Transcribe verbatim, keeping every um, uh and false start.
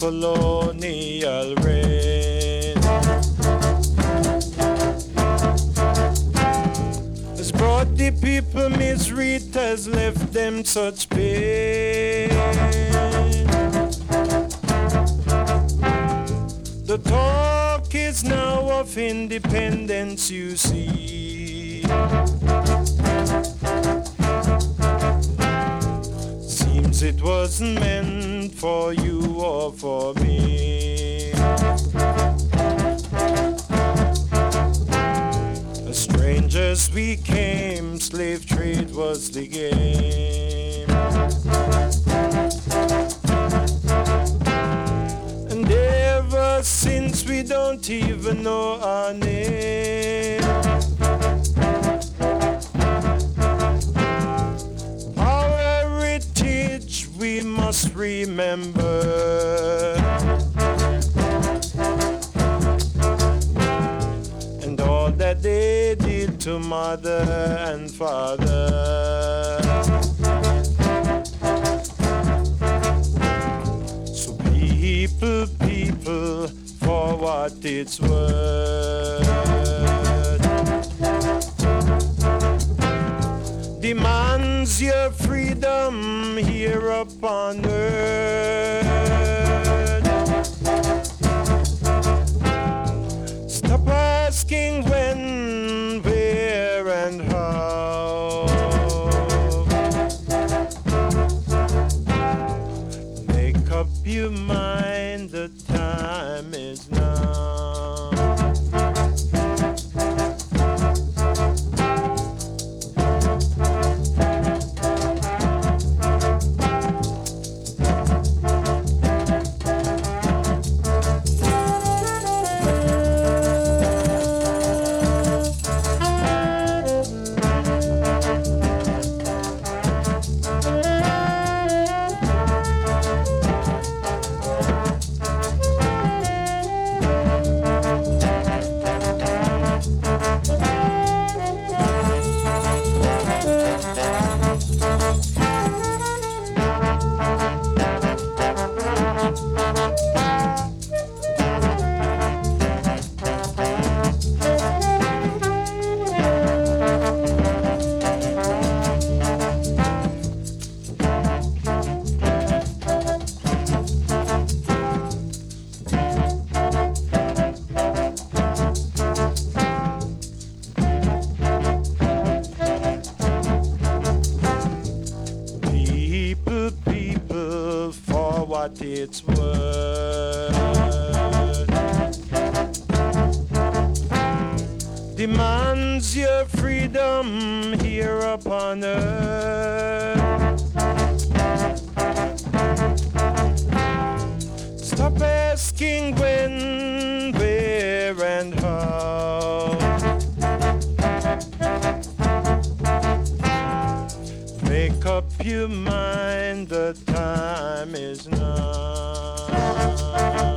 colonial reign has brought the people misery, it has left them such pain. The talk is now of independence, you see. Seems it wasn't meant for you or for me. As strangers we came, slave trade was the game. And ever since we don't even know our name. We must remember, and all that they did to mother and father. So people, people, for what it's worth, demands your freedom here upon earth. Stop asking when, where, and how. Make up your mind, the time is now. It's worth, demands your freedom here upon earth. Stop asking when, where, and how. Make up your mind, the time is now.